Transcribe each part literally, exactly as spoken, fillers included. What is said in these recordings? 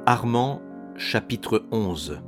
Armand, chapitre onze.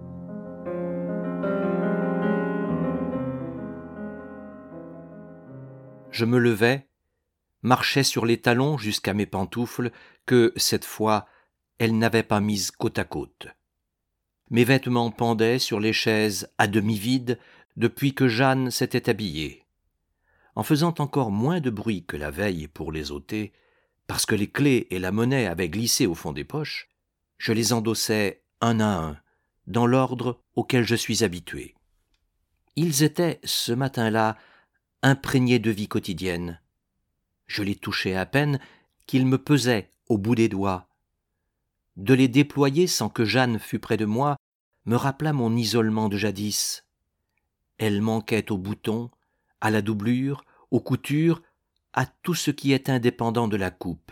Je me levai, marchai sur les talons jusqu'à mes pantoufles que, cette fois, elle n'avait pas mises côte à côte. Mes vêtements pendaient sur les chaises à demi vides depuis que Jeanne s'était habillée. En faisant encore moins de bruit que la veille pour les ôter, parce que les clés et la monnaie avaient glissé au fond des poches, je les endossai un à un, dans l'ordre auquel je suis habitué. Ils étaient, ce matin-là, imprégnés de vie quotidienne. Je les touchais à peine qu'ils me pesaient au bout des doigts. De les déployer sans que Jeanne fût près de moi me rappela mon isolement de jadis. Elle manquait aux boutons, à la doublure, aux coutures, à tout ce qui est indépendant de la coupe.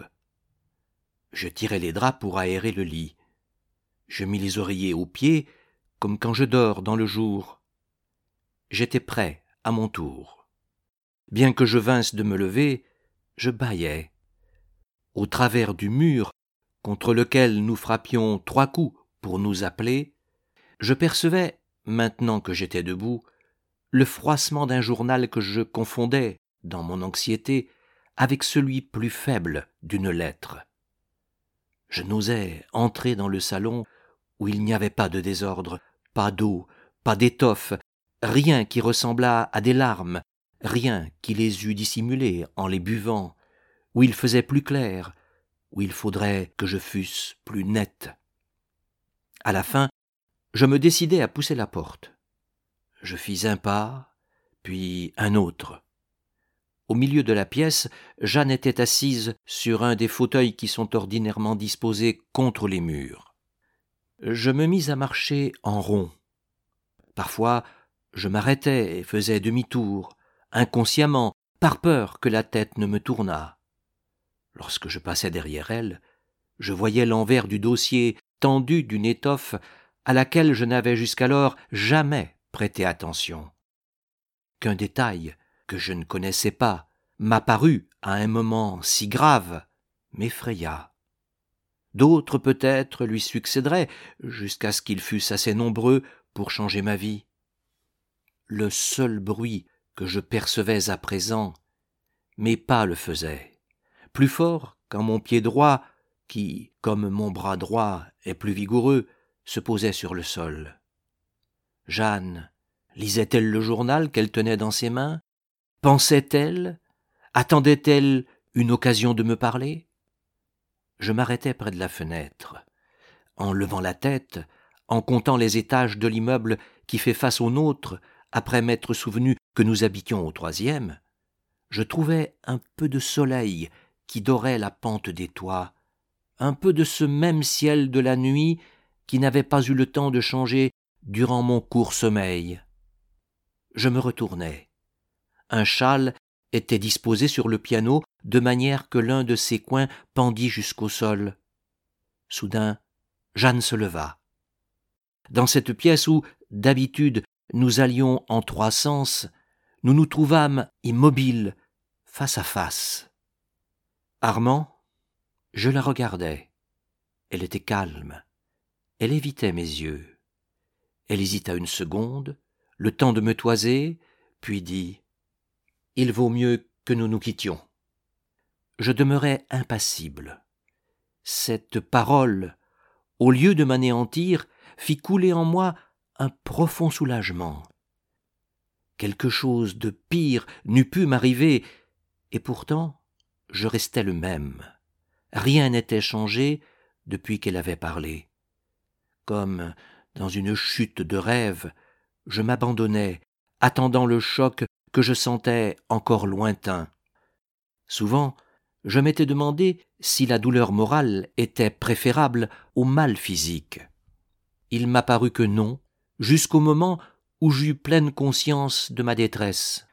Je tirai les draps pour aérer le lit. Je mis les oreillers aux pieds, comme quand je dors dans le jour. J'étais prêt, à mon tour. Bien que je vinsse de me lever, je bâillais. Au travers du mur, contre lequel nous frappions trois coups pour nous appeler, je percevais, maintenant que j'étais debout, le froissement d'un journal que je confondais, dans mon anxiété, avec celui plus faible d'une lettre. Je n'osais entrer dans le salon où il n'y avait pas de désordre, pas d'eau, pas d'étoffe, rien qui ressemblât à des larmes, rien qui les eût dissimulées en les buvant, où il faisait plus clair, où il faudrait que je fusse plus net. À la fin, je me décidai à pousser la porte. Je fis un pas, puis un autre. Au milieu de la pièce, Jeanne était assise sur un des fauteuils qui sont ordinairement disposés contre les murs. Je me mis à marcher en rond. Parfois, je m'arrêtais et faisais demi-tour, inconsciemment, par peur que la tête ne me tournât. Lorsque je passais derrière elle, je voyais l'envers du dossier tendu d'une étoffe à laquelle je n'avais jusqu'alors jamais prêté attention. Qu'un détail que je ne connaissais pas m'apparut à un moment si grave m'effraya. D'autres peut-être lui succéderaient jusqu'à ce qu'ils fussent assez nombreux pour changer ma vie. Le seul bruit que je percevais à présent, mes pas le faisaient, plus fort quand mon pied droit, qui, comme mon bras droit, est plus vigoureux, se posait sur le sol. Jeanne lisait-elle le journal qu'elle tenait dans ses mains? Pensait-elle? Attendait-elle une occasion de me parler? Je m'arrêtai près de la fenêtre. En levant la tête, en comptant les étages de l'immeuble qui fait face au nôtre, après m'être souvenu que nous habitions au troisième, je trouvais un peu de soleil qui dorait la pente des toits, un peu de ce même ciel de la nuit qui n'avait pas eu le temps de changer durant mon court sommeil. Je me retournai. Un châle était disposé sur le piano de manière que l'un de ses coins pendit jusqu'au sol. Soudain, Jeanne se leva. Dans cette pièce où, d'habitude, nous allions en trois sens, nous nous trouvâmes immobiles, face à face. Armand, je la regardais. Elle était calme. Elle évitait mes yeux. Elle hésita une seconde, le temps de me toiser, puis dit « Il vaut mieux que nous nous quittions. » Je demeurai impassible. Cette parole, au lieu de m'anéantir, fit couler en moi un profond soulagement. Quelque chose de pire n'eût pu m'arriver, et pourtant je restais le même. Rien n'était changé depuis qu'elle avait parlé. Comme dans une chute de rêve, je m'abandonnais, attendant le choc que je sentais encore lointain. Souvent, je m'étais demandé si la douleur morale était préférable au mal physique. Il m'apparut que non, jusqu'au moment où j'eus pleine conscience de ma détresse.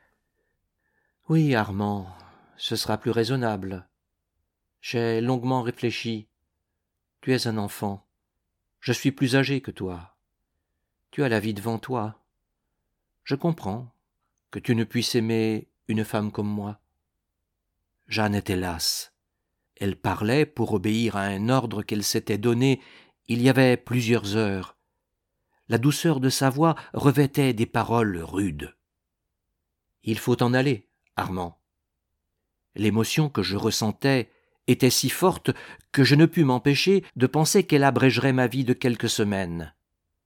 « Oui, Armand, ce sera plus raisonnable. J'ai longuement réfléchi. Tu es un enfant. Je suis plus âgé que toi. Tu as la vie devant toi. Je comprends que tu ne puisses aimer une femme comme moi. » Jeanne était lasse. Elle parlait pour obéir à un ordre qu'elle s'était donné Il y avait plusieurs heures. La douceur de sa voix revêtait des paroles rudes. « Il faut en aller, Armand. » L'émotion que je ressentais était si forte que je ne pus m'empêcher de penser qu'elle abrégerait ma vie de quelques semaines.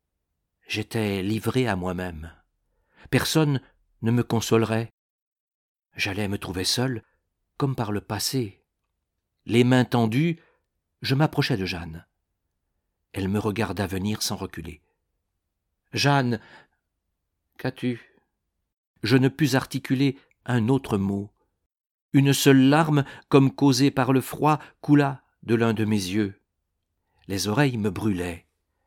J'étais livré à moi-même. Personne ne me consolerait. J'allais me trouver seul, comme par le passé. Les mains tendues, je m'approchai de Jeanne. Elle me regarda venir sans reculer. « Jeanne, qu'as-tu » Je ne pus articuler un autre mot. Une seule larme, comme causée par le froid, coula de l'un de mes yeux. Les oreilles me brûlaient.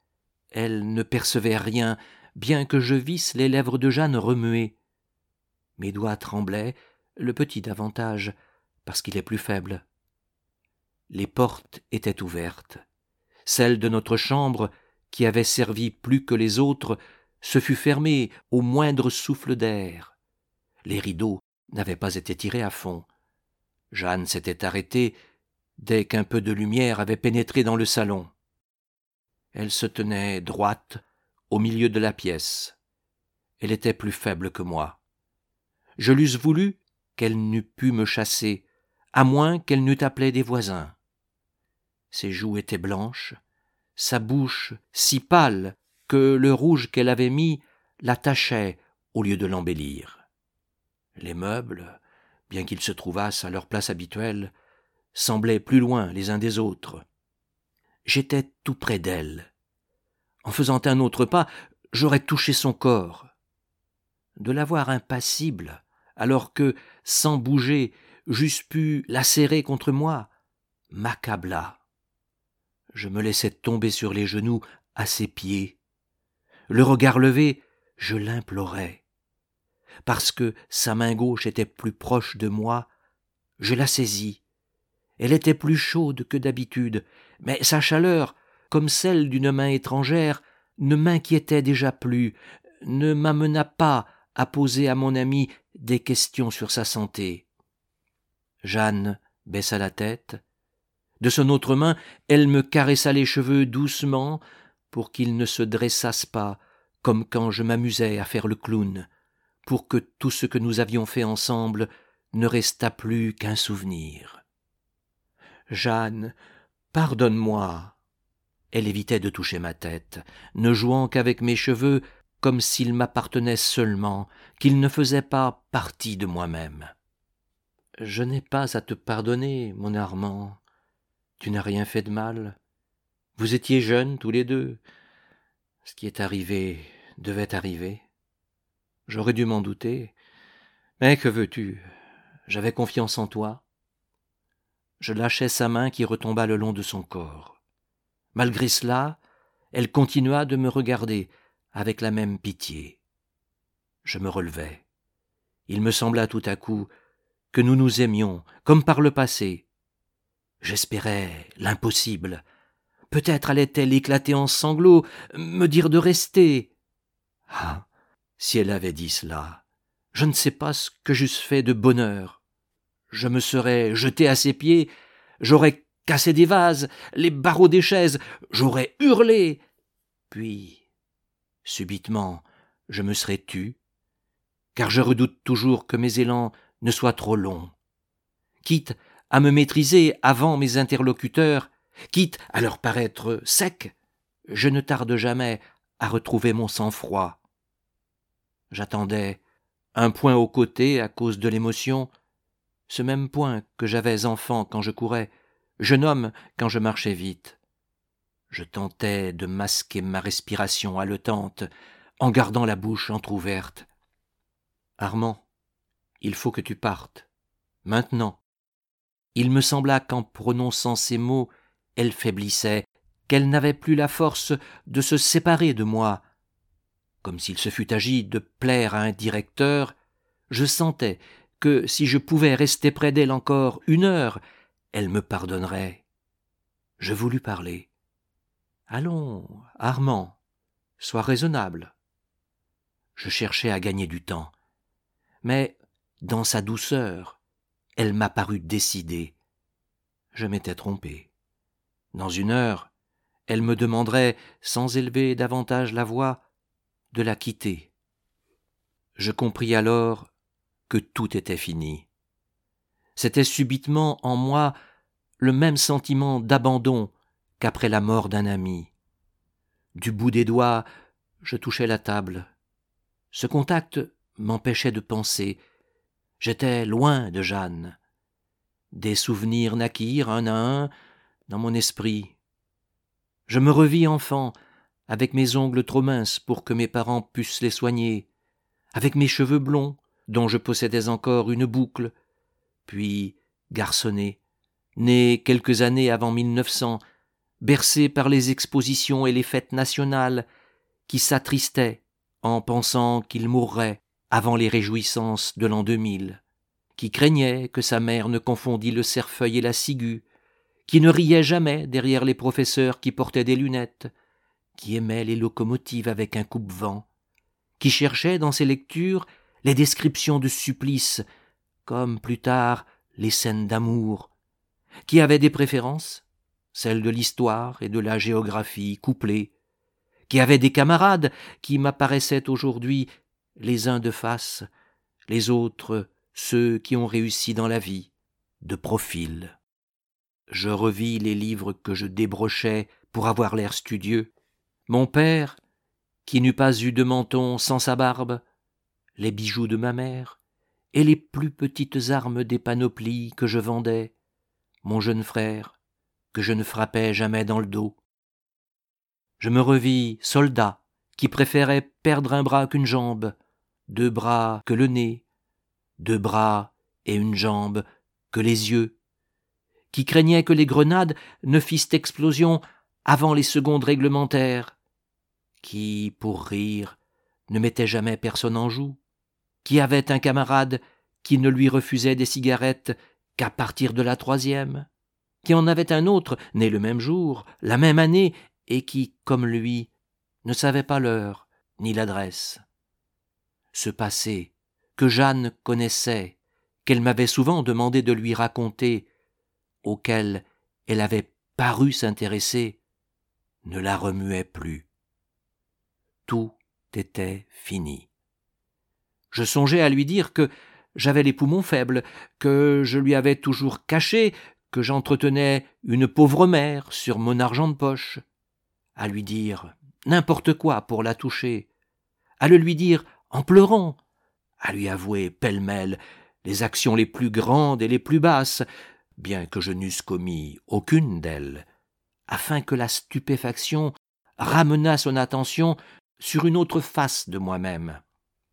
Elle ne percevait rien, bien que je visse les lèvres de Jeanne remuer. Mes doigts tremblaient, le petit davantage, parce qu'il est plus faible. Les portes étaient ouvertes. Celle de notre chambre, qui avait servi plus que les autres, se fut fermée au moindre souffle d'air. Les rideaux n'avaient pas été tirés à fond. Jeanne s'était arrêtée dès qu'un peu de lumière avait pénétré dans le salon. Elle se tenait droite au milieu de la pièce. Elle était plus faible que moi. Je l'eusse voulu qu'elle n'eût pu me chasser, à moins qu'elle n'eût appelé des voisins. Ses joues étaient blanches, sa bouche si pâle que le rouge qu'elle avait mis la tachait au lieu de l'embellir. Les meubles, bien qu'ils se trouvassent à leur place habituelle, semblaient plus loin les uns des autres. J'étais tout près d'elle. En faisant un autre pas, j'aurais touché son corps. De la voir impassible, alors que, sans bouger, j'eusse pu la serrer contre moi, m'accabla. Je me laissai tomber sur les genoux à ses pieds. Le regard levé, je l'implorais. Parce que sa main gauche était plus proche de moi, je la saisis. Elle était plus chaude que d'habitude, mais sa chaleur, comme celle d'une main étrangère, ne m'inquiétait déjà plus, ne m'amena pas à poser à mon ami des questions sur sa santé. Jeanne baissa la tête. De son autre main, elle me caressa les cheveux doucement pour qu'ils ne se dressassent pas, comme quand je m'amusais à faire le clown, pour que tout ce que nous avions fait ensemble ne restât plus qu'un souvenir. « Jeanne, pardonne-moi !» Elle évitait de toucher ma tête, ne jouant qu'avec mes cheveux comme s'ils m'appartenaient seulement, qu'ils ne faisaient pas partie de moi-même. « Je n'ai pas à te pardonner, mon Armand. Tu n'as rien fait de mal. Vous étiez jeunes tous les deux. Ce qui est arrivé devait arriver. J'aurais dû m'en douter. Mais que veux-tu ? J'avais confiance en toi. » Je lâchai sa main qui retomba le long de son corps. Malgré cela, elle continua de me regarder avec la même pitié. Je me relevai. Il me sembla tout à coup que nous nous aimions, comme par le passé. J'espérais l'impossible. Peut-être allait-elle éclater en sanglots, me dire de rester. Ah, si elle avait dit cela, je ne sais pas ce que j'eusse fait de bonheur. Je me serais jeté à ses pieds, j'aurais cassé des vases, les barreaux des chaises, j'aurais hurlé. Puis, subitement, je me serais tu, car je redoute toujours que mes élans ne soient trop longs. Quitte à me maîtriser avant mes interlocuteurs, quitte à leur paraître sec, je ne tarde jamais à retrouver mon sang-froid. J'attendais un point au côté à cause de l'émotion, ce même point que j'avais enfant quand je courais, jeune homme quand je marchais vite. Je tentais de masquer ma respiration haletante en gardant la bouche entr'ouverte. « Armand, il faut que tu partes, maintenant. » Il me sembla qu'en prononçant ces mots, elle faiblissait, qu'elle n'avait plus la force de se séparer de moi. Comme s'il se fût agi de plaire à un directeur, je sentais que si je pouvais rester près d'elle encore une heure, elle me pardonnerait. Je voulus parler. « Allons, Armand, sois raisonnable. » Je cherchais à gagner du temps, mais dans sa douceur, elle m'apparut décidée. Je m'étais trompé. Dans une heure, elle me demanderait, sans élever davantage la voix, de la quitter. Je compris alors que tout était fini. C'était subitement en moi le même sentiment d'abandon qu'après la mort d'un ami. Du bout des doigts, je touchais la table. Ce contact m'empêchait de penser. J'étais loin de Jeanne. Des souvenirs naquirent un à un dans mon esprit. Je me revis enfant, avec mes ongles trop minces pour que mes parents pussent les soigner, avec mes cheveux blonds, dont je possédais encore une boucle, puis garçonné, né quelques années avant mille neuf cents, bercé par les expositions et les fêtes nationales, qui s'attristait en pensant qu'il mourrait avant les réjouissances de l'an deux mille, qui craignait que sa mère ne confondît le cerfeuil et la ciguë, qui ne riait jamais derrière les professeurs qui portaient des lunettes, qui aimait les locomotives avec un coupe-vent, qui cherchait dans ses lectures les descriptions de supplices, comme plus tard les scènes d'amour, qui avait des préférences, celles de l'histoire et de la géographie couplées, qui avait des camarades qui m'apparaissaient aujourd'hui les uns de face, les autres ceux qui ont réussi dans la vie, de profil. Je revis les livres que je débrochais pour avoir l'air studieux, mon père, qui n'eût pas eu de menton sans sa barbe, les bijoux de ma mère, et les plus petites armes des panoplies que je vendais, mon jeune frère, que je ne frappais jamais dans le dos. Je me revis soldat, qui préférait perdre un bras qu'une jambe, deux bras que le nez, deux bras et une jambe que les yeux, qui craignait que les grenades ne fissent explosion avant les secondes réglementaires, qui, pour rire, ne mettait jamais personne en joue, qui avait un camarade qui ne lui refusait des cigarettes qu'à partir de la troisième, qui en avait un autre, né le même jour, la même année, et qui, comme lui, ne savait pas l'heure ni l'adresse. Ce passé, que Jeanne connaissait, qu'elle m'avait souvent demandé de lui raconter, auquel elle avait paru s'intéresser, ne la remuait plus. Tout était fini. Je songeais à lui dire que j'avais les poumons faibles, que je lui avais toujours caché que j'entretenais une pauvre mère sur mon argent de poche, à lui dire n'importe quoi pour la toucher, à le lui dire en pleurant, à lui avouer pêle-mêle les actions les plus grandes et les plus basses, bien que je n'eusse commis aucune d'elles, afin que la stupéfaction ramenât son attention sur une autre face de moi-même.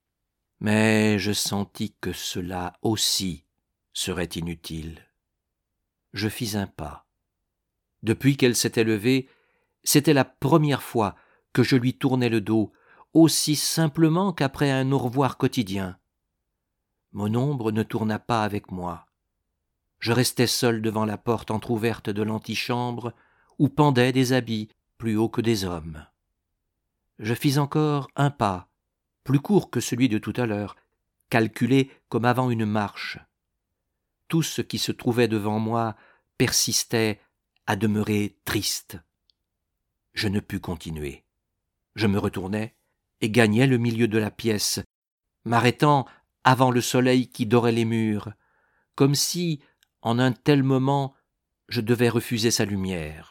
Mais je sentis que cela aussi serait inutile. Je fis un pas. Depuis qu'elle s'était levée, c'était la première fois que je lui tournais le dos, aussi simplement qu'après un au revoir quotidien. Mon ombre ne tourna pas avec moi. Je restai seul devant la porte entr'ouverte de l'antichambre, où pendaient des habits plus hauts que des hommes. Je fis encore un pas, plus court que celui de tout à l'heure, calculé comme avant une marche. Tout ce qui se trouvait devant moi persistait à demeurer triste. Je ne pus continuer. Je me retournai et gagnai le milieu de la pièce, m'arrêtant avant le soleil qui dorait les murs, comme si, en un tel moment, je devais refuser sa lumière.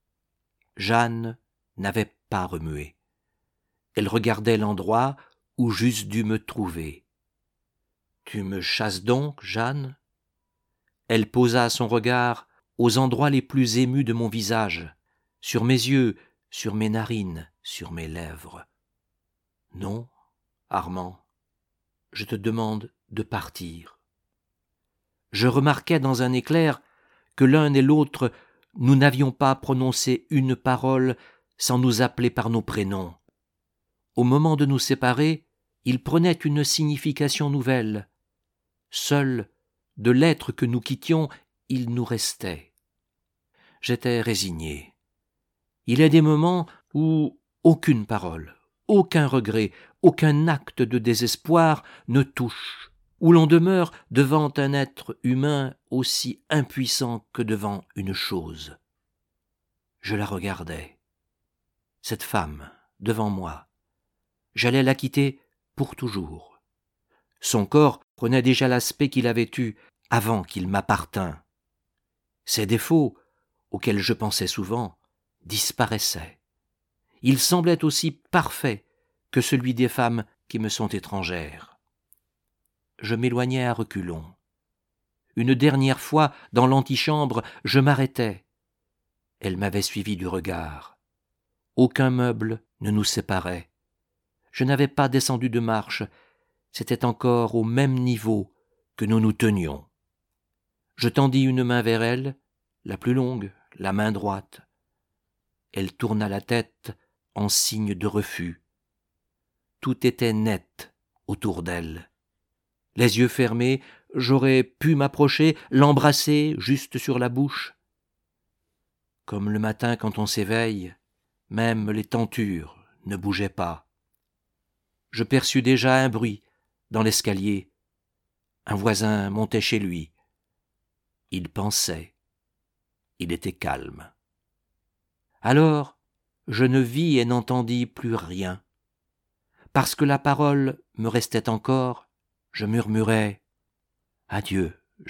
Jeanne n'avait pas remué. Elle regardait l'endroit où j'eusse dû me trouver. « Tu me chasses donc, Jeanne ?» Elle posa son regard aux endroits les plus émus de mon visage, sur mes yeux, sur mes narines, sur mes lèvres. « Non, Armand, je te demande de partir. » Je remarquai dans un éclair que l'un et l'autre, nous n'avions pas prononcé une parole sans nous appeler par nos prénoms. Au moment de nous séparer, il prenait une signification nouvelle. Seul, de l'être que nous quittions, il nous restait. J'étais résigné. Il y a des moments où aucune parole, aucun regret, aucun acte de désespoir ne touche, où l'on demeure devant un être humain aussi impuissant que devant une chose. Je la regardais. cette femme, devant moi. J'allais la quitter pour toujours. Son corps prenait déjà l'aspect qu'il avait eu avant qu'il m'appartînt. Ses défauts, auxquels je pensais souvent, disparaissaient. Il semblait aussi parfait que celui des femmes qui me sont étrangères. Je m'éloignais à reculons. Une dernière fois, dans l'antichambre, je m'arrêtai. Elle m'avait suivi du regard. Aucun meuble ne nous séparait. Je n'avais pas descendu de marche, c'était encore au même niveau que nous nous tenions. Je tendis une main vers elle, la plus longue, la main droite. Elle tourna la tête en signe de refus. Tout était net autour d'elle. Les yeux fermés, j'aurais pu m'approcher, l'embrasser juste sur la bouche. Comme le matin quand on s'éveille, même les tentures ne bougeaient pas. Je perçus déjà un bruit dans l'escalier. Un voisin montait chez lui. Il pensait. Il était calme. Alors, je ne vis et n'entendis plus rien. Parce que la parole me restait encore, je murmurai « Adieu, Jeanne ».